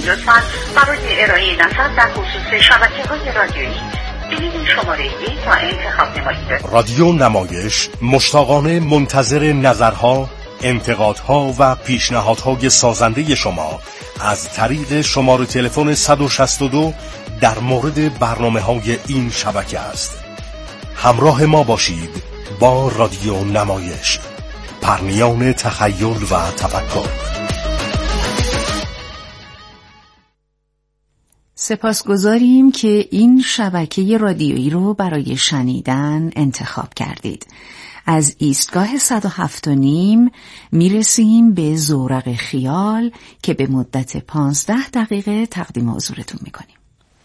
لطفاً برای ارائه نظر در خصوص شبکه‌های رادیویی بلیط شماره 1 را انتخاب نمایید. رادیو نمایش مشتاقانه منتظر نظرها، انتقادها و پیشنهادهای سازنده شما از طریق شماره تلفن 162 در مورد برنامه‌های این شبکه است. همراه ما باشید با رادیو نمایش، پرنیان تخیل و تفکر. سپاسگزاریم که این شبکه رادیویی رو برای شنیدن انتخاب کردید. از ایستگاه 107.5 میرسیم به زورق خیال که به مدت 15 دقیقه تقدیم حضورتون میکنیم.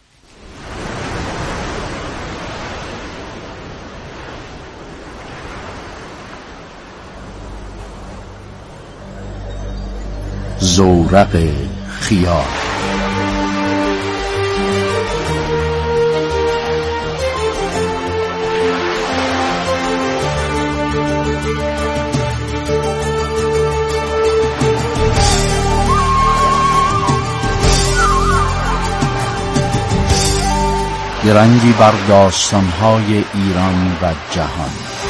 زورق خیال. یه رنگی بر داستان‌های ایران و جهان.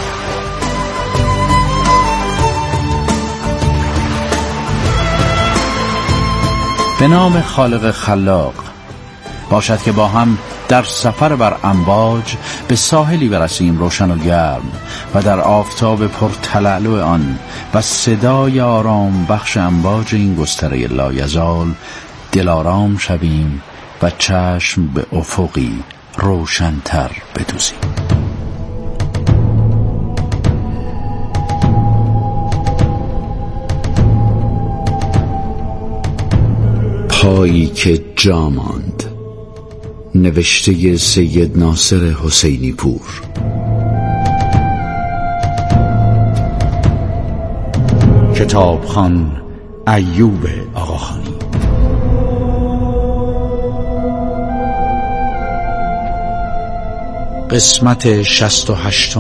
به نام خالق خلاق، باشد که با هم در سفر بر امواج به ساحلی برسیم روشن و گرم و در آفتاب پرتلالو آن و صدای آرام بخش امواج این گستره لایزال دلارام شویم و چشم به افقی روشن‌تر بدوزیم. پایی که جا ماند، نوشته سید ناصر حسینی پور. کتابخوان ایوب آقاخانی. قسمت 68.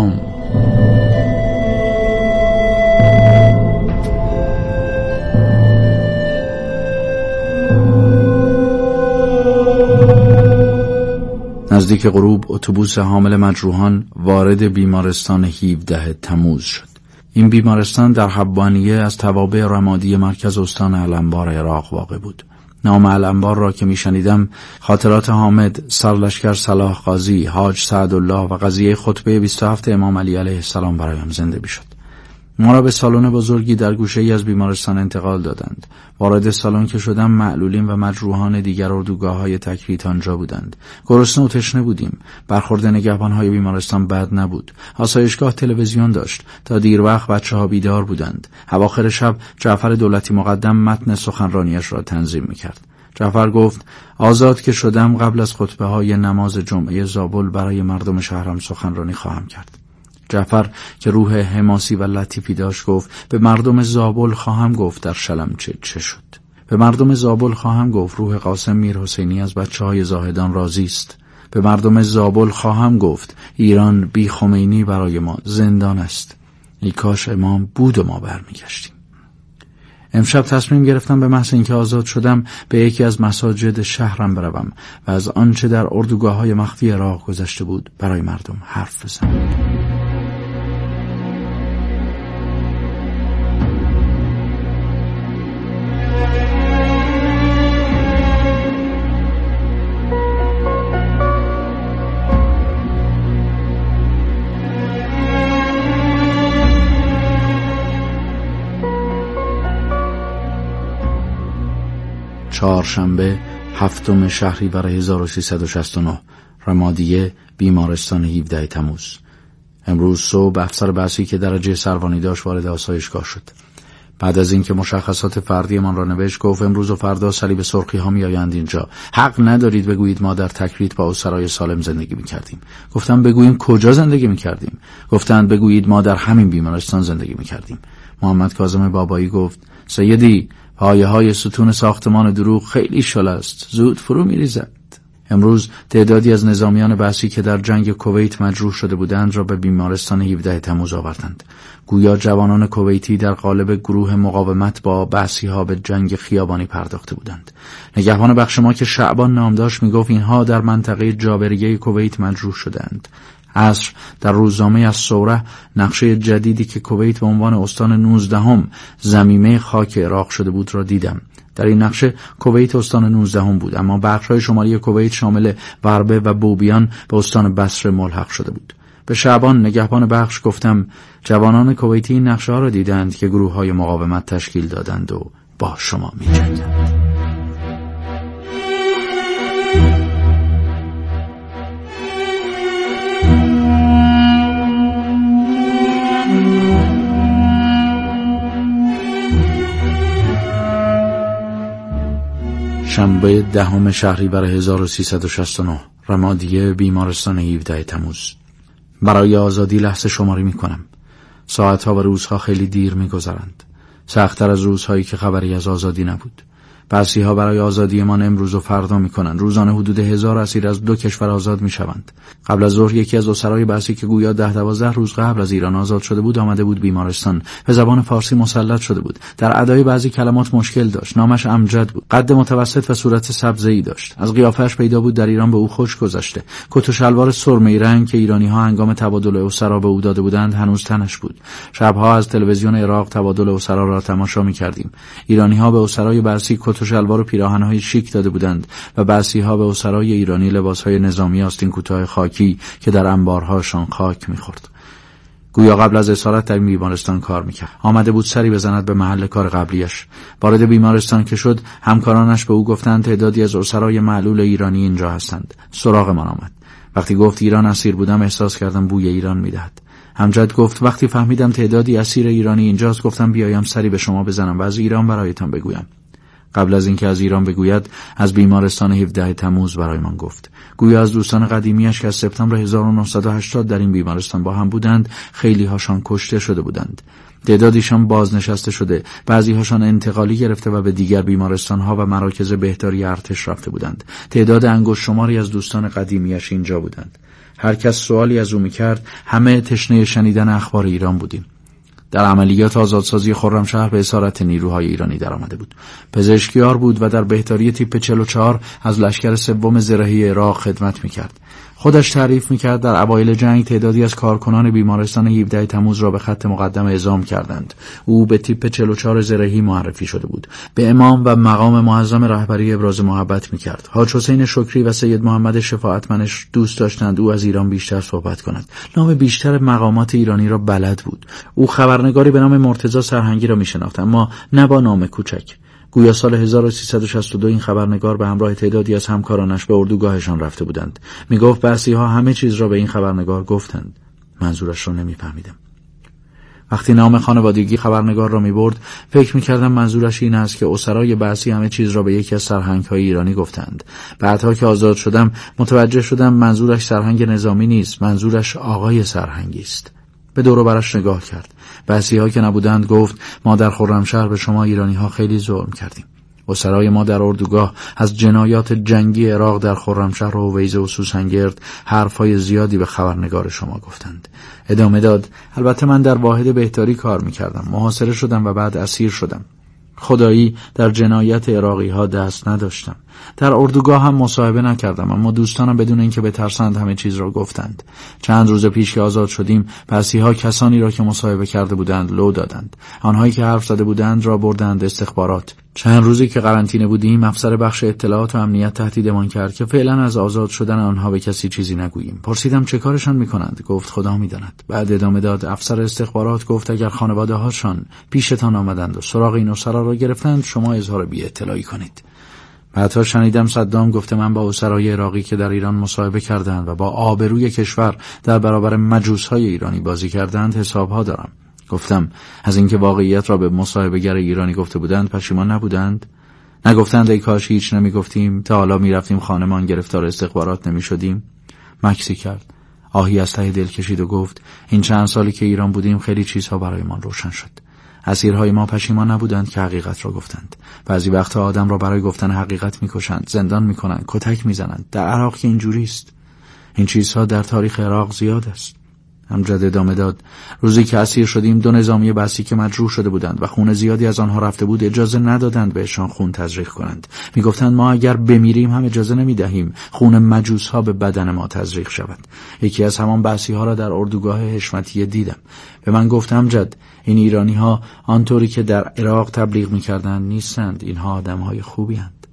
نزدیک غروب اتوبوس حامل مجروحان وارد بیمارستان 17 تموز شد. این بیمارستان در حبانیه از توابع رمادی مرکز استان علمبار عراق واقع بود. نام علمبار را که میشنیدم خاطرات حامد، سرلشکر صلاح قاضی، حاج سعدالله و قضیه خطبه 27 امام علی علیه السلام برایم زنده میشد. ما را به سالن بزرگی در گوشه‌ای از بیمارستان انتقال دادند. وارد سالن که شدم معلولین و مجروحان دیگر اردوگاه‌های تکریت آنجا بودند. گرسنه و تشنه بودیم. برخورد نگهبان‌های بیمارستان بد نبود. آسایشگاه تلویزیون داشت. تا دیر وقت بچه‌ها بیدار بودند. اواخر شب جعفر دولتی مقدم متن سخنرانیش را تنظیم می‌کرد. جعفر گفت آزاد که شدم قبل از خطبه‌های نماز جمعه زابل برای مردم شهرم سخنرانی خواهم کرد. جعفر که روح حماسی و لطیفی داشت گفت به مردم زابل خواهم گفت در شلمچه چه شد. به مردم زابل خواهم گفت روح قاسم میر حسینی از بچه‌های زاهدان راضی است. به مردم زابل خواهم گفت ایران بی خمینی برای ما زندان است. ای کاش امام بود و ما برمیگشتیم. امشب تصمیم گرفتم به محض اینکه آزاد شدم به یکی از مساجد شهرم بروم و از آنچه در اردوگاه‌های مخفی عراق گذشته بود برای مردم حرف بزنم. چهارشنبه 7 شهریور 1369 رمادیه بیمارستان 17 تموز. امروز صبح افسر بحثی که درجه سروانی داشت وارد آسایشگاه شد. بعد از اینکه مشخصات فردی من را نوشت گفت امروز و فردا صلیب سرخی ها می آیند اینجا. حق ندارید بگویید ما در تکریت با اسرای سالم زندگی می کردیم. گفتم بگوییم کجا زندگی می کردیم. گفتند بگویید ما در همین بیمارستان زندگی می کردیم. محمد کاظم بابایی گفت سیدی پایه های ستون ساختمان دروغ خیلی شل است، زود فرو می ریزد. امروز تعدادی از نظامیان بعثی که در جنگ کویت مجروح شده بودند را به بیمارستان 17 تموز آوردند. گویا جوانان کویتی در قالب گروه مقاومت با بعثی‌ها به جنگ خیابانی پرداخته بودند. نگهبان بخش ما که شعبان نام داشت میگفت اینها در منطقه جابریه کویت مجروح شدند. عصر در روزنامه از ثوره نقشه جدیدی که کویت به عنوان استان 19 ضمیمه خاک عراق شده بود را دیدم. در این نقشه کویت استان 19 بود، اما بخش‌های شمالی کویت شامل وربه و بوبیان به استان بصره ملحق شده بود. به شعبان نگهبان بخش گفتم جوانان کویتی این نقشه ها را دیدند که گروه‌های مقاومت تشکیل دادند و با شما می‌جنگیدند. شنبه 10 شهریور 1369 رمادیه، بیمارستان 17 تموز. برای آزادی لحظه شماری می کنم. ساعتها و روزها خیلی دیر می گذرند. سخت‌تر از روزهایی که خبری از آزادی نبود. بعثی‌ها برای آزادی ما امروز و فردا می‌کنند. روزانه حدود 1000 اسیر از 2 کشور آزاد می‌شوند. قبل از ظهر یکی از اسرای بعثی که گویا 10-12 روز قبل از ایران آزاد شده بود آمده بود بیمارستان. به زبان فارسی مسلط شده بود. در ادای بعضی کلمات مشکل داشت. نامش امجد بود. قد متوسط و صورت سبزه‌ای داشت. از قیافه‌اش پیدا بود در ایران به او خوش گذشته. کت و شلوار سرمه‌ای رنگ که ایرانی‌ها هنگام تبادل اسرا به او داده بودند هنوز تنش بود. شب‌ها از تلویزیون عراق تبادل اسرا را تماشا می‌کردیم. ایرانی‌ها به اسرای بعثی کت و شلوار و پیراهن‌های شیک داده بودند و بعثی‌ها به اسرای ایرانی لباس‌های نظامی آستین کوتاه خاکی که در انبارهاشان خاک می‌خورد. گویا قبل از اسارت در بیمارستان کار می‌کرد. آمده بود سری بزند به محل کار قبلیش. وارد بیمارستان که شد همکارانش به او گفتند تعدادی از اسرای معلول ایرانی اینجا هستند. سراغمان آمد. وقتی گفت ایران اسیر بودم احساس کردم بوی ایران می‌دهد. امجد گفت وقتی فهمیدم تعدادی اسیر ایرانی اینجاست گفتم بیایم سری به شما بزنم و از ایران برایتان بگویم. قبل از اینکه از ایران بگوید از بیمارستان 17 تموز برایمان گفت. گویا از دوستان قدیمیش که از سپتامبر 1980 در این بیمارستان با هم بودند خیلی هاشان کشته شده بودند. تعدادیشان بازنشسته شده، بعضی هاشان انتقالی گرفته و به دیگر بیمارستان‌ها و مراکز بهداری ارتش رفته بودند. تعداد انگشت شماری از دوستان قدیمیش اینجا بودند. هر کس سوالی از او می‌کرد همه تشنه شنیدن اخبار ایران بودیم. در عملیات آزادسازی خرمشهر به اسارت نیروهای ایرانی درآمده بود. پزشکیار بود و در بهداری تیپ 44 از لشکر سوم زرهی عراق خدمت می‌کرد. خودش تعریف می‌کرد در اوایل جنگ تعدادی از کارکنان بیمارستان 17 تموز را به خط مقدم اعزام کردند. او به تیپ 44 زرهی معرفی شده بود. به امام و مقام معظم رهبری ابراز محبت می‌کرد. حاج حسین شکری و سید محمد شفاعتمنش دوست داشتند او از ایران بیشتر صحبت کند. نام بیشتر مقامات ایرانی را بلد بود. او خبرنگاری به نام مرتضی سرهنگی را می‌شناخت، اما نه با نام کوچک. گویا سال 1362 این خبرنگار به همراه تعدادی از همکارانش به اردوگاهشان رفته بودند. میگفت بعثی‌ها همه چیز را به این خبرنگار گفتند. منظورش را نمی‌فهمیدم. وقتی نام خانوادگی خبرنگار را می‌برد فکر می‌کردم منظورش این است که اسرای بعثی همه چیز را به یکی از سرهنگ‌های ایرانی گفتند. بعدها که آزاد شدم متوجه شدم منظورش سرهنگ نظامی نیست، منظورش آقای سرهنگی است. به دور و برش نگاه کرد. بعثی‌ها که نبودند گفت ما در خرمشهر به شما ایرانی‌ها خیلی ظلم کردیم. اسرای ما در اردوگاه از جنایات جنگی عراق در خرمشهر و هویزه و سوسنگرد حرفای زیادی به خبرنگار شما گفتند. ادامه داد البته من در واحد بهداری کار می‌کردم. محاصره شدم و بعد اسیر شدم. خدایی در جنایت عراقی‌ها دست نداشتم. در اردوگاه هم مصاحبه نکردم، اما دوستانم بدون اینکه بترسند همه چیز را گفتند. چند روز پیش که آزاد شدیم بعثی‌ها کسانی را که مصاحبه کرده بودند لو دادند. آنهایی که حرف زده بودند را بردند استخبارات. چند روزی که قرنطینه بودیم افسر بخش اطلاعات و امنیت تهدیدمان کرد که فعلا از آزاد شدن آنها به کسی چیزی نگوییم. پرسیدم چه کارشان می‌کنند؟ گفت خدا می‌داند. بعد ادامه داد افسر استخبارات گفت اگر خانواده‌هاشان پیشتان آمدند و سراغ این اسرا را گرفتند شما اظهار بی‌اطلاعی کنید. بعدها شنیدم صدام گفته من با اسرای عراقی که در ایران مصاحبه کردند و با آبروی کشور در برابر مجوس‌های ایرانی بازی کردند حسابها دارم. گفتم از اینکه واقعیت را به مصاحبه‌گر ایرانی گفته بودند پشیمان نبودند؟ نگفتند ای کاش هیچ نمیگفتیم، تا حالا میرفتیم خانمان گرفتار استخبارات نمیشدیم؟ مکسی کرد. آهی از ته دل کشید و گفت این چند سالی که ایران بودیم خیلی چیزها برایمان روشن شد. اسیرهای ما پشیمان نبودند که حقیقت را گفتند. بعضی وقتها آدم را برای گفتن حقیقت میکشند، زندان میکنند، کتک میزنند. در عراق که اینجوری است. این چیزها در تاریخ عراق زیاد است. امجد ادامه داد: روزی که اسیر شدیم 2 نظامی بسیج که مجروح شده بودند و خون زیادی از آنها رفته بود اجازه ندادند بهشان خون تزریق کنند. میگفتند ما اگر بمیریم هم اجازه نمیدهیم خون مجوسها به بدن ما تزریق شود. یکی از همان بسیج‌ها را در اردوگاه حشمتیه دیدم. به من گفت: امجد، این ایرانی‌ها آنطوری که در عراق تبلیغ می‌کردند نیستند. اینها آدم‌های خوبی اند.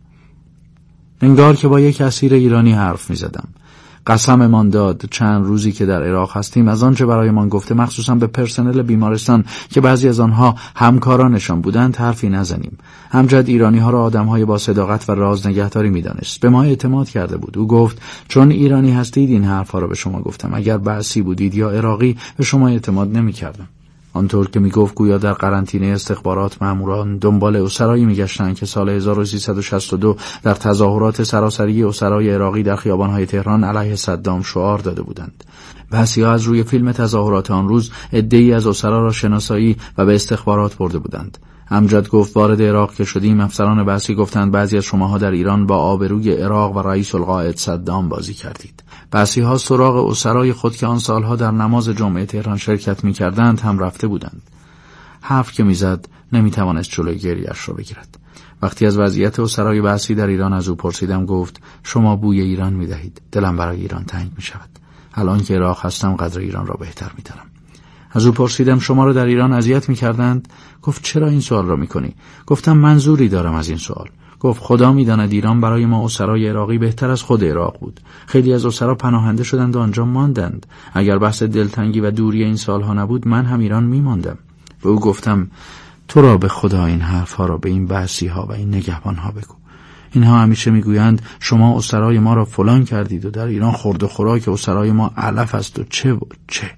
انگار که با یک اسیر ایرانی حرف می‌زدم. قسممان داد چند روزی که در عراق هستیم از آنچه برایمان گفته، مخصوصا به پرسنل بیمارستان که بعضی از آنها همکارانشان بودند، حرفی نزنیم. امجد ایرانی‌ها را آدم‌های با صداقت و راز نگهداری می‌دانست. به ما اعتماد کرده بود. او گفت: چون ایرانی هستید این حرف‌ها را به شما گفتم. اگر بعثی بودید یا عراقی به شما اعتماد نمی‌کردم. آنطور که میگفت گویا در قرنطینه استخبارات ماموران دنبال اسرایی میگشتند که سال 1362 در تظاهرات سراسری اسرای عراقی در خیابان‌های تهران علیه صدام شعار داده بودند. بسیار از روی فیلم تظاهرات آن روز عده‌ای از اسرا را شناسایی و به استخبارات برده بودند. امجد گفت: وارد عراق که شدیم افسران بعثی گفتند بعضی از شماها در ایران با آبروی عراق و رئیس القاعد صدام بازی کردید. بعثی‌ها سراغ اسرای خود که آن سالها در نماز جمعه تهران شرکت می‌کردند هم رفته بودند. حرف که می‌زد نمی‌توانست جلوی گریه‌اش را بگیرد. وقتی از وضعیت اسرای بعثی در ایران از او پرسیدم گفت: شما بوی ایران می‌دهید. دلم برای ایران تنگ می‌شود. الان که عراق هستم قدر ایران را بهتر می‌دانم. از او پرسیدم: شما را در ایران اذیت می‌کردند؟ گفت: چرا این سوال را می‌کنی؟ گفتم: منظوری دارم از این سوال. گفت: خدا می‌داند ایران برای ما اسرای عراقی بهتر از خود عراق بود. خیلی از اسرا پناهنده شدند و آنجا ماندند. اگر بحث دلتنگی و دوری این سالها نبود من هم ایران می‌ماندم. به او گفتم: تو را به خدا این حرف‌ها را به این بعثی‌ها و این نگهبان‌ها بگو. اینها همیشه میگویند شما اسرای ما را فلان کردید و در ایران خورد و خوراک اسرای ما علف است و چه و چه.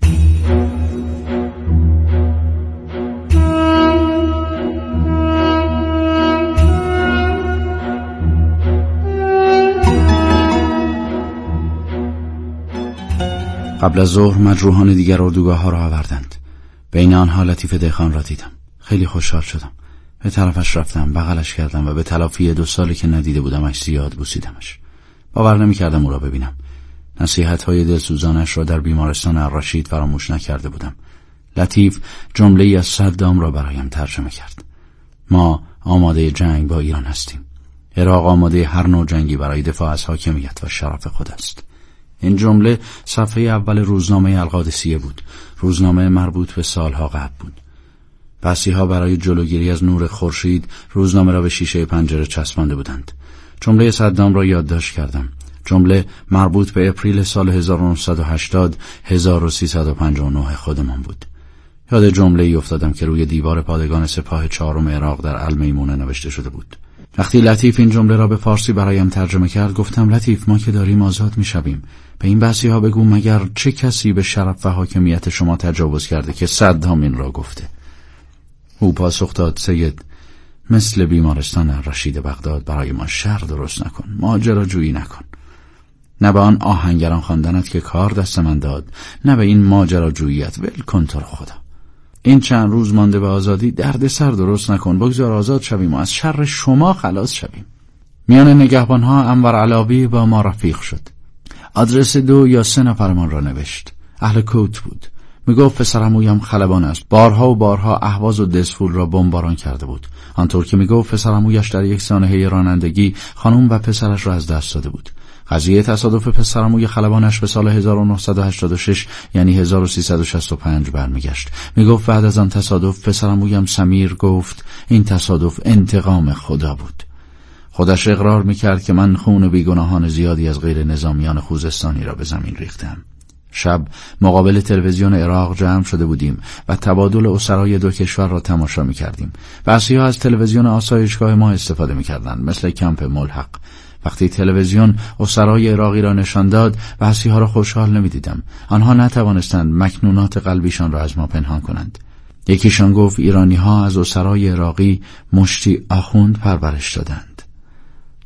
قبل از ظهر مجروحان دیگر اردوگاه ها را آوردند. بین آنها لطیف دهخان را دیدم. خیلی خوشحال شدم. به طرفش رفتم، بغلش کردم و به تلافی 2 سالی که ندیده بودمش زیاد بوسیدمش. باور نمی‌کردم او را ببینم. نصیحت‌های دلسوزانش را در بیمارستان الرشید فراموش نکرده بودم. لطیف جمله‌ای از صدام را برایم ترجمه کرد: ما آماده جنگ با ایران هستیم. عراق آماده هر نوع جنگی برای دفاع از حاکمیت و شرف خود است. این جمله صفحه اول روزنامه القادسیه بود. روزنامه مربوط به سالها قبل بود. بعثی‌ها برای جلوگیری از نور خورشید روزنامه را به شیشه پنجره چسبانده بودند. جمله صدام را یادداشت کردم. جمله مربوط به اپریل سال 1980 1359 خودمان بود. یاد جمله‌ای افتادم که روی دیوار پادگان سپاه 4 عراق در المیمونه نوشته شده بود. وقتی لطیف این جمله را به فارسی برایم ترجمه کرد گفتم: لطیف، ما که داریم آزاد می‌شویم. به این بعثی‌ها بگو مگر چه کسی به شرف و حاکمیت شما تجاوز کرده که صدام این را گفته؟ او پاسخ داد: سید، مثل بیمارستان الرشید بغداد برای ما شر درست نکن، ماجراجویی نکن. نه به آن آهنگران خواندنت که کار دست من داد، نه به این ماجراجوییت. ول کن تو رو خدا. این چند روز مانده به آزادی درد سر درست نکن. بگذار آزاد شویم و از شر شما خلاص شویم. میان نگهبانها انور علاوی با ما رفیق شد. آدرس 2 یا 3 نفرمان را نوشت. اهل کوت بود. میگفت پسرعمویم خلبان است. بارها و بارها اهواز و دسفول را بمباران کرده بود. آنطور که میگفت پسرعمویش در یک سانحه رانندگی خانم و پسرش را از دست داده بود. قضیه تصادف پسرعموی خلبانش به سال 1986 یعنی 1365 برمیگشت. میگفت بعد از آن تصادف پسرعمویم سمیر گفت این تصادف انتقام خدا بود. خودش اقرار میکرد که من خون بیگناهان زیادی از غیر نظامیان خوزستانی را به زمین ریختم. شب مقابل تلویزیون عراق جمع شده بودیم و تبادل اسرای 2 کشور را تماشا میکردیم. بعضی‌ها از تلویزیون آسایشگاه ما استفاده میکردند، مثل کمپ ملحق. وقتی تلویزیون اسرای عراقی را نشان داد، بعضی‌ها را خوشحال نمیدیدم. آنها نتوانستند مکنونات قلبیشان را از ما پنهان کنند. یکیشان گفت ایرانی‌ها از اسرای عراقی مشتی آخوند پرورش دادند.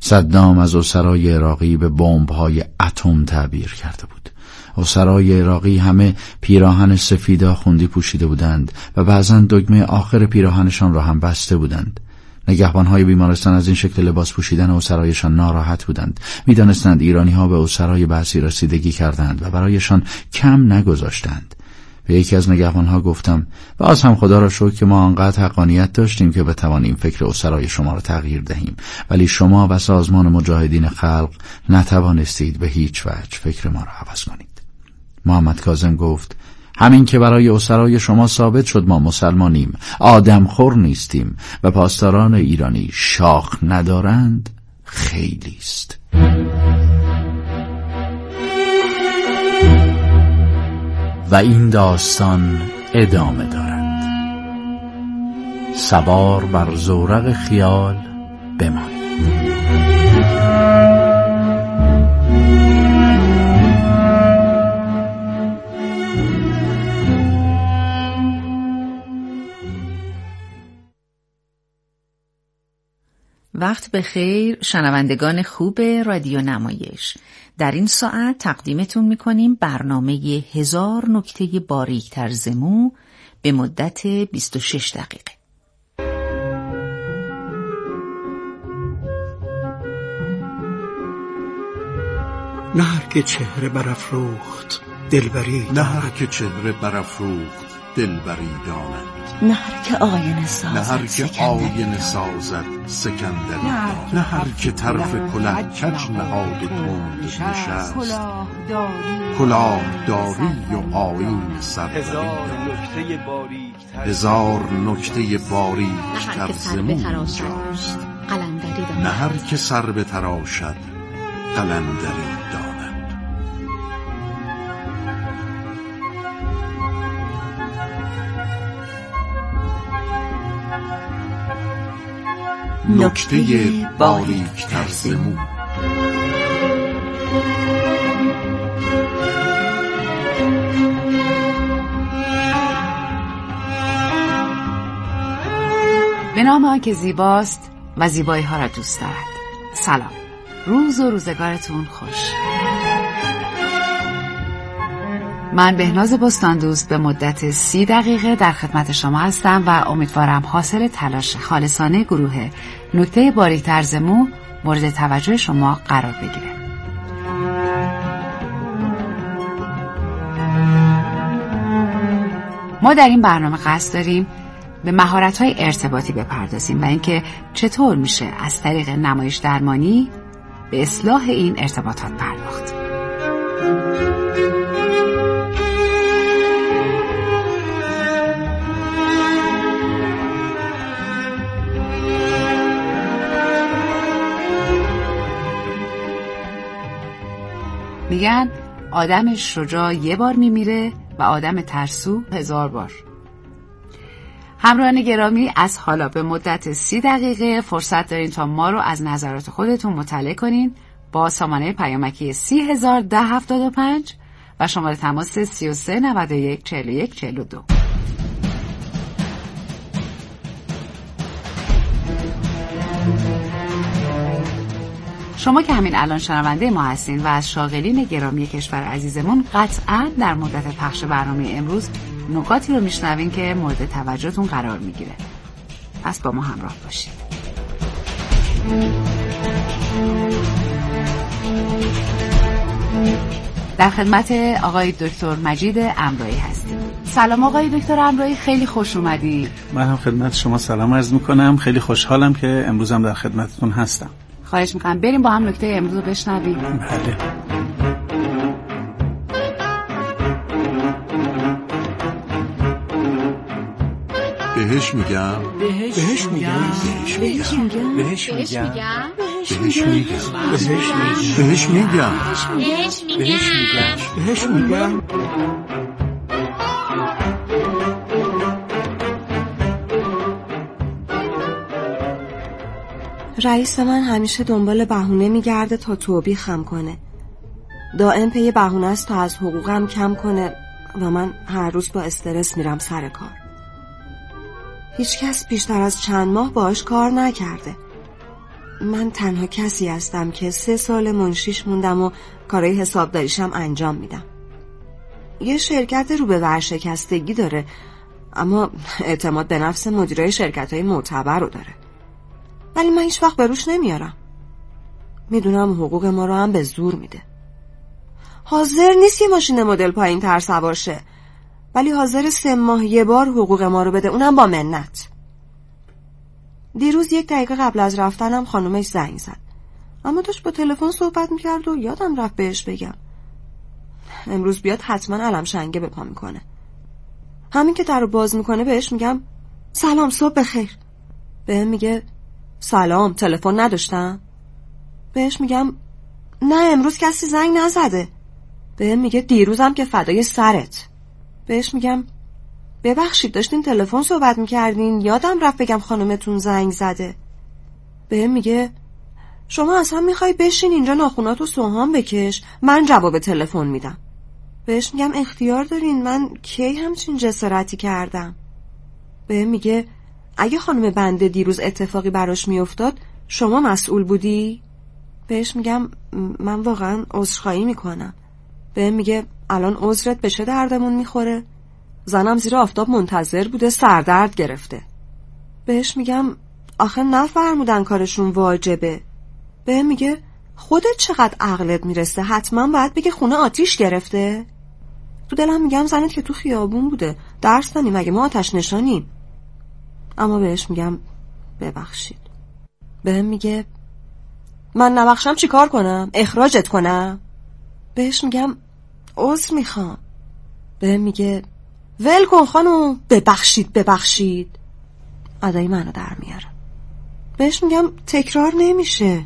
صدام از اسرای عراقی به بمب‌های اتم تعبیر کرده بود. اسرای عراقی همه پیراهن سفید آخوندی پوشیده بودند و بعضاً دگمه آخر پیراهنشان را هم بسته بودند. نگهبان‌های بیمارستان از این شکل لباس پوشیدن اسرایشان ناراحت بودند. می‌دانستند ایرانی‌ها به اسرای بعضی رسیدگی کردند و برایشان کم نگذاشتند. به یکی از نگهبان‌ها گفتم: باز هم خدا را شکر که ما آنقدر حقانیت داشتیم که بتوانیم فکر اسرای شما را تغییر دهیم، ولی شما و سازمان مجاهدین خلق نتوانستید به هیچ وجه فکر ما را عوض کنید. محمد کاظم گفت: همین که برای اسرای شما ثابت شد ما مسلمانیم، آدمخور نیستیم و پاسداران ایرانی شاخ ندارند، خیلی است. و این داستان ادامه دارد. سوار بر زورق خیال بمانید. وقت بخیر شنوندگان خوب رادیو نمایش. در این ساعت تقدیمتون میکنیم برنامه 1000 نکته باریک‌تر ز مو به مدت 26 دقیقه. نه هر که چهره برافروخت دلبری داند، نه هر که چهره برافروخت دلبری داند، نه هر که آینه سازد نه هر که آینه سازد سکندری، نه هر که طرف کله کج نهاد تند نشست، کلاه داری و آیین سروری دارد. 1000 نکته باریک‌تر ز مو اینجاست، نه هر که سر بتراشد قلندری داند. نکته باریک‌تر ز مو. به نام آن که زیباست و زیبایی ها را دوست دارد. سلام، روز و روزگارتون خوش. من بهناز بستان دوست به مدت 30 دقیقه در خدمت شما هستم و امیدوارم حاصل تلاش خالصانه گروه نکته باریک‌تر ز مو مورد توجه شما قرار بگیره. ما در این برنامه قصد داریم به مهارت‌های ارتباطی بپردازیم و اینکه چطور میشه از طریق نمایش درمانی به اصلاح این ارتباطات پرداخت. میگن آدم شجاع یه بار میمیره و آدم ترسو 1000 بار. همراهان گرامی، از حالا به مدت 30 دقیقه فرصت دارین تا ما رو از نظرات خودتون مطلع کنین با سامانه پیامکی 301075 و شماره تماس 33 91 41 42. شما که همین الان شنونده ما هستین و از شاغلین گرامی کشور عزیزمون قطعاً در مدت پخش برنامه امروز نکاتی رو میشنوین که مورد توجهتون قرار میگیره. پس با ما همراه باشید. در خدمت آقای دکتر مجید امرایی هستیم. سلام آقای دکتر امرایی، خیلی خوش اومدید. من هم خدمت شما سلام عرض میکنم. خیلی خوشحالم که امروز هم در خدمتتون هستم. خواهش میکنم بریم با هم نکته امروز رو بشنویم. بله. بهش میگم بهش میگم بهش میگم بهش میگم بهش میگم بهش میگم بهش میگم. رئیس من همیشه دنبال بهونه میگرده تا توبیخم کنه. دائم پی بهونه است تا از حقوقم کم کنه و من هر روز با استرس میرم سر کار. هیچ کس بیشتر از چند ماه باهاش کار نکرده. من تنها کسی هستم که 3 سال منشیش موندم و کارهای حسابداریشم انجام میدم. یه شرکت رو به ورشکستگی داره، اما اعتماد به نفس مدیرای شرکت‌های معتبر رو داره. ولی من هیچ وقت به روش نمیارم. میدونم حقوق ما رو هم به زور میده. حاضر نیست یه ماشین مدل پایین تر سوار شه، ولی حاضر 3 ماه یه بار حقوق ما رو بده، اونم با منت. دیروز 1 دقیقه قبل از رفتنم خانومش زنگ زد، اما داشت با تلفن صحبت میکرد و یادم رفت بهش بگم. امروز بیاد حتما علم شنگه به پا میکنه. همین که در رو باز میکنه بهش میگم سلام، صبح بخیر. بهم میگه سلام، تلفن نداشتم؟ بهش میگم نه، امروز کسی زنگ نزده. بهم میگه دیروزم که فدای سرت. بهش میگم ببخشید داشتین تلفن صحبت میکردین، یادم رفت بگم خانومتون زنگ زده. بهم میگه شما اصلا میخوای بشین اینجا ناخوناتو سوهان بکش، من جواب تلفن میدم. بهش میگم اختیار دارین، من کی همچین جسارتی کردم؟ بهم میگه اگه خانم بنده دیروز اتفاقی براش میافتاد شما مسئول بودی؟ بهش میگم من واقعا عذرخواهی میکنم. بهم میگه الان عذرت به چه دردمون میخوره؟ زنم زیر آفتاب منتظر بوده، سردرد گرفته. بهش میگم آخه نفرمودن کارشون واجبه. بهم میگه خودت چقدر عقلت میرسه، حتما باید بگه خونه آتیش گرفته. تو دلم میگم زنت که تو خیابون بوده، درس دانی مگه ما آتش نشانیم؟ اما بهش میگم ببخشید. بهم میگه من نبخشم چی کار کنم؟ اخراجت کنم؟ بهش میگم عذر میخوام. بهم میگه ول کن خانم، ببخشید. ادای منو در میاره. بهش میگم تکرار نمیشه.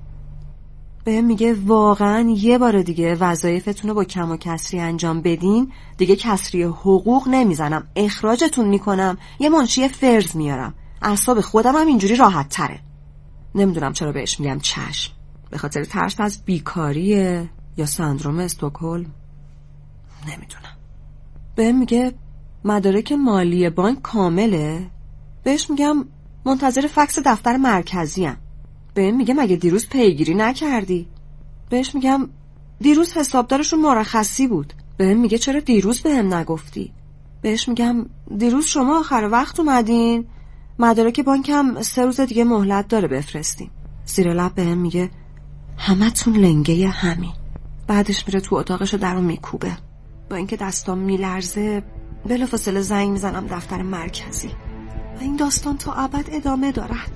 بهم میگه واقعا یه بار دیگه وظایفتون رو با کم و کسری انجام بدین، دیگه کسری حقوق نمیزنم، اخراجتون میکنم، یه منشی فرض میارم، اعصاب خودم هم اینجوری راحت تره. نمیدونم چرا بهش میگم چشم، به خاطر ترس از بیکاریه یا سندروم استکهلم، نمیدونم. بهم میگه مدارک مالی بانک کامله؟ بهش میگم منتظر فکس دفتر مرکزی ام. بهم میگه مگه دیروز پیگیری نکردی؟ بهش میگم دیروز حسابدارشون مرخصی بود. بهم میگه چرا دیروز بهم نگفتی؟ بهش میگم دیروز شما آخر وقت اومدین، مدارک بانکم 3 روز دیگه مهلت داره بفرستیم. زیر لب بهم میگه همتون لنگه همین. بعدش میره تو اتاقش و درو میکوبه. با اینکه دستام میلرزه بلافاصله زنگ میزنم دفتر مرکزی و این داستان تا ابد ادامه دارد.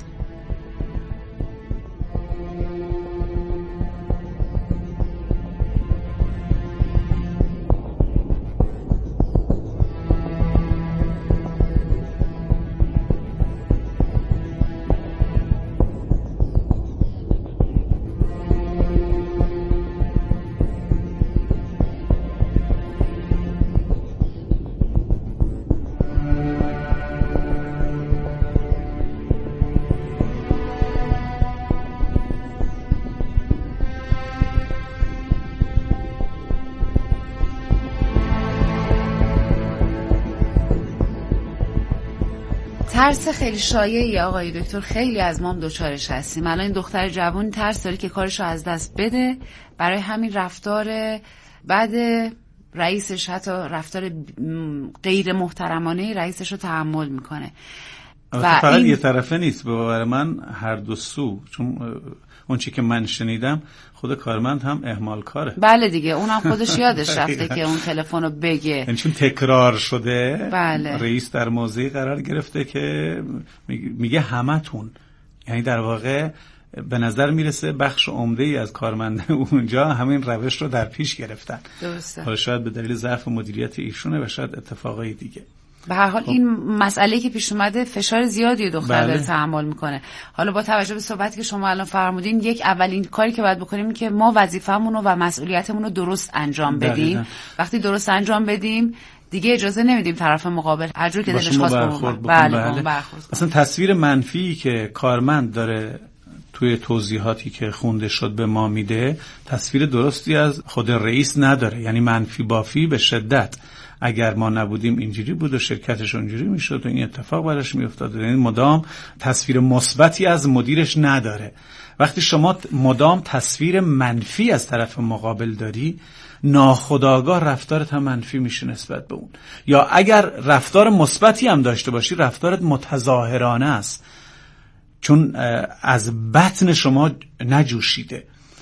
ترس خیلی شایعی آقای دکتر، خیلی از ما هم دوچارش هستیم. الان این دختر جوان ترس داره که کارشو از دست بده، برای همین رفتار بعد رئیسش، حتی رفتار غیر محترمانه رئیسش رو تحمل میکنه. و فقط یه طرفه نیست، به باور من هر دو سو، چون اون چی که من شنیدم خود کارمند هم اهمال کاره. بله دیگه، اونم خودش یادش رفته که اون تلفن رو بگه، یعنی چون تکرار شده. بله. رئیس در موضعی قرار گرفته که میگه همتون، یعنی در واقع به نظر میرسه بخش عمده‌ای از کارمنده اونجا همین روش رو در پیش گرفتن. درسته. حالا شاید به دلیل ضعف مدیریت ایشونه و شاید اتفاقای دیگه. به هر حال این مسئله که پیش اومده فشار زیادی دختر داره تحمل میکنه. حالا با توجه به صحبتی که شما الان فرمودین، یک اولین کاری که باید بکنیم این که ما وظیفه‌مون رو و مسئولیتمون رو درست انجام بدیم. وقتی درست انجام بدیم دیگه اجازه نمیدیم طرف مقابل هر جور که دلش خواست بله. اصلا تصویر منفی که کارمند داره توی توضیحاتی که خونده شد به ما میده، تصویر درستی از خود رئیس نداره، یعنی منفی بافی به شدت. اگر ما نبودیم اینجوری بود و شرکتش اونجوری میشد و این اتفاق براش میافتاد. یعنی مدام تصویر مثبتی از مدیرش نداره. وقتی شما مدام تصویر منفی از طرف مقابل داری، ناخودآگاه رفتارت هم منفی میشه نسبت به اون. یا اگر رفتار مثبتی هم داشته باشی، رفتارت متظاهرانه است، چون از بطن شما نجوشیده.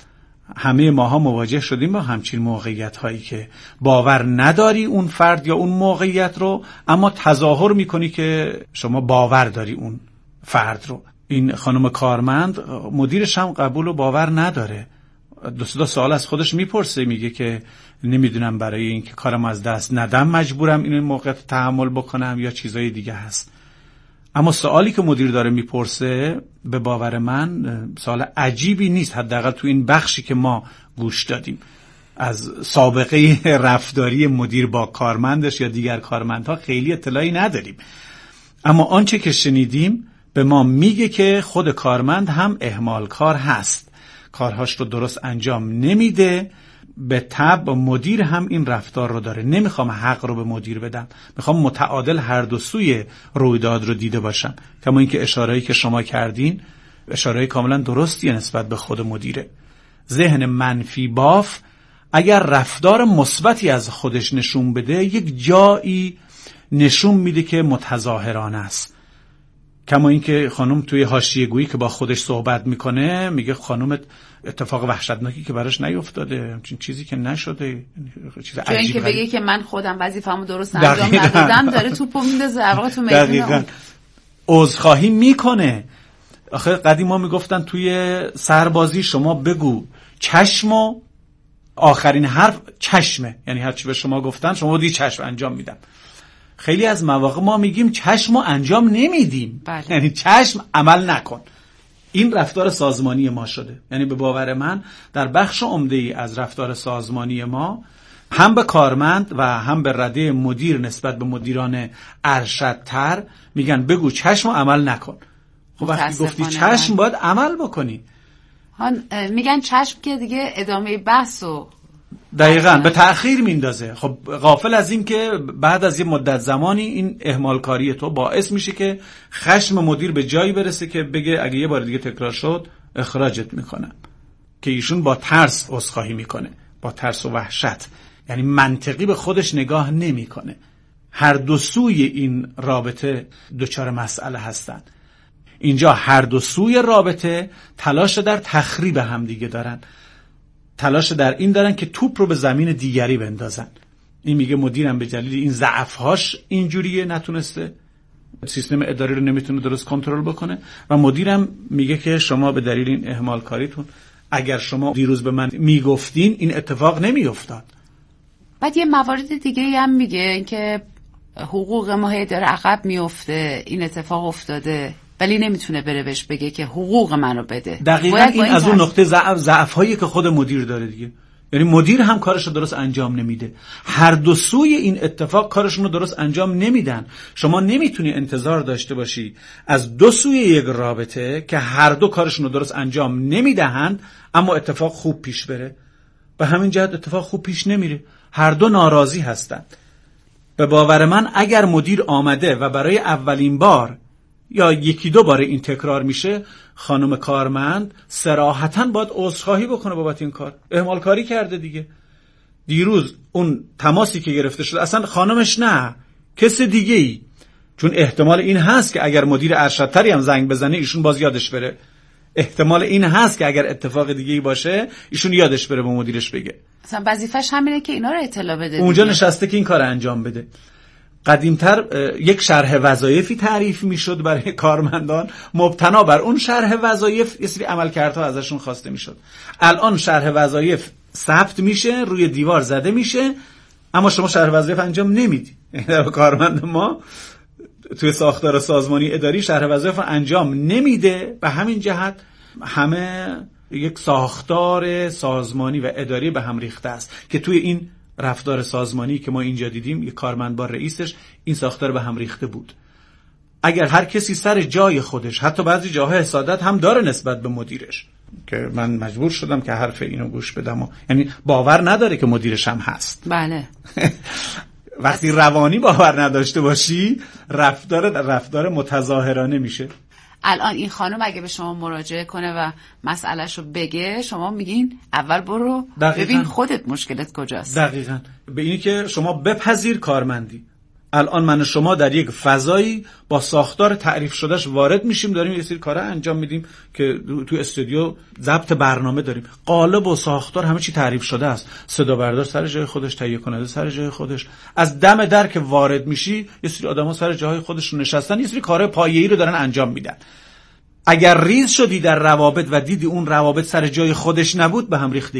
همه ماها مواجه شدیم با همچین موقعیت هایی که باور نداری اون فرد یا اون موقعیت رو، اما تظاهر میکنی که شما باور داری اون فرد رو. این خانم کارمند مدیرش هم قبول و باور نداره. دو سوال از خودش میپرسه، میگه که نمیدونم برای اینکه کارم از دست ندم مجبورم این موقعیت تحمل بکنم یا چیزای دیگه هست. اما سوالی که مدیر داره میپرسه به باور من سوال عجیبی نیست، حداقل تو این بخشی که ما گوش دادیم. از سابقه رفتاری مدیر با کارمندش یا دیگر کارمندها خیلی اطلاعی نداریم، اما آنچه که شنیدیم به ما میگه که خود کارمند هم اهمال کار هست، کارهاش رو درست انجام نمیده. به طبع مدیر هم این رفتار رو داره. نمیخوام حق رو به مدیر بدم، میخوام متعادل هر دو سوی رویداد رو دیده باشم. کما اینکه اشاره‌ای که شما کردین اشاره کاملا درستیه نسبت به خود مدیره. ذهن منفی باف اگر رفتار مثبتی از خودش نشون بده، یک جایی نشون میده که متظاهرانه است. کما اینکه خانم توی حاشیه گویی که با خودش صحبت میکنه میگه خانم اتفاق وحشتناکی که براش نیفتاده، همچین چیزی که نشده، چیز عجیبه. اینکه بگه که من خودم وظیفه‌مو درست انجام ندادم، داره توپو میندازه در واقع تو میدون. عذرخواهی میکنه. آخه قدیما میگفتن توی سربازی شما بگو چشم و آخرین حرف چشمه، یعنی هر چی به شما گفتن شما دیگه چشم انجام میدم. خیلی از مواقع ما میگیم چشم انجام نمیدیم، یعنی چشم عمل نکن. این رفتار سازمانی ما شده. یعنی به باور من در بخش عمده‌ای از رفتار سازمانی ما هم به کارمند و هم به رده مدیر نسبت به مدیران ارشدتر میگن بگو چشم عمل نکن. خب وقتی گفتی چشم باید عمل بکنی. میگن چشم که دیگه ادامه بحثو دقیقاً به تأخیر میندازه. خب غافل از این که بعد از یه مدت زمانی این اهمالکاری تو باعث میشه که خشم مدیر به جایی برسه که بگه اگه یه بار دیگه تکرار شد اخراجت میکنم. که ایشون با ترس عذرخواهی میکنه، با ترس و وحشت، یعنی منطقی به خودش نگاه نمیکنه. هر دو سوی این رابطه دچار مسئله هستن. اینجا هر دو سوی رابطه تلاش در تخریب هم دیگه دارن، تلاش در این دارن که توپ رو به زمین دیگری بندازن. این میگه مدیرم به دلیل این ضعف‌هاش اینجوریه، نتونسته سیستم اداری رو نمیتونه درست کنترل بکنه، و مدیرم میگه که شما به دلیل این اهمال کاریتون اگر شما دیروز به من میگفتین این اتفاق نمیافتاد. بعد یه موارد دیگه هم میگه که حقوق ما هی داره عقب میفته، این اتفاق افتاده، ولی نمیتونه بره بهش بگه که حقوق منو بده. دقیقاً این از اون نقطه ضعف‌هایی که خود مدیر داره دیگه. یعنی مدیر هم کارش رو درست انجام نمیده. هر دو سوی این اتفاق کارشون رو درست انجام نمیدن. شما نمیتونی انتظار داشته باشی از دو سوی یک رابطه که هر دو کارشون رو درست انجام نمیدهند اما اتفاق خوب پیش بره. به همین جهت اتفاق خوب پیش نمیره. هر دو ناراضی هستند. به باور من اگر مدیر آمده و برای اولین بار یا یکی دو بار این تکرار میشه، خانم کارمند صراحتاً باید عذرخواهی بکنه بابت این کار. اهمال کاری کرده دیگه. دیروز اون تماسی که گرفته شد اصلا خانمش نه، کس دیگه ای، چون احتمال این هست که اگر مدیر ارشدتری هم زنگ بزنه ایشون باز یادش بره. احتمال این هست که اگر اتفاق دیگه ای باشه ایشون یادش بره به مدیرش بگه. اصلا وظیفش همینه که اینا رو اطلاع بده. اونجا نشسته که این کار انجام بده. قدیمتر یک شرح وظایفی تعریف میشد برای کارمندان، مبتنا بر اون شرح وظایف یه سری عملکردها ازشون خواسته میشد. الان شرح وظایف ثبت میشه، روی دیوار زده میشه، اما شما شرح وظایف انجام نمیدی. کارمند ما توی ساختار سازمانی اداری شرح وظایف انجام نمیده. به همین جهت همه یک ساختار سازمانی و اداری به هم ریخته است که توی این رفتار سازمانی که ما اینجا دیدیم، یک کارمند با رئیسش این ساختار به هم ریخته بود. اگر هر کسی سر جای خودش، حتی بعضی جاها حسادت هم داره نسبت به مدیرش، که من مجبور شدم که حرف اینو گوش بدم یعنی باور نداره که مدیرش هم هست. بله. وقتی روانی باور نداشته باشی رفتار متظاهرانه میشه. الان این خانم اگه به شما مراجعه کنه و مسئلهشو بگه، شما میگین اول برو ببین خودت مشکلت کجاست. دقیقاً به اینی که شما بپذیر کارمندی. الان من و شما در یک فضایی با ساختار تعریف شدهش وارد میشیم، داریم یه سری کارا انجام میدیم که تو استودیو ضبط برنامه داریم، قالب و ساختار همه چی تعریف شده است، صدا بردار سر جای خودش، تهیه کننده سر جای خودش. از دم در که وارد میشی یه سری آدما سر جاهای خودشون نشستن، یه سری کارهای پایه‌ای رو دارن انجام میدن. اگر ریز شدی در روابط و دیدی اون روابط سر جای خودش نبود، به هم ریختگی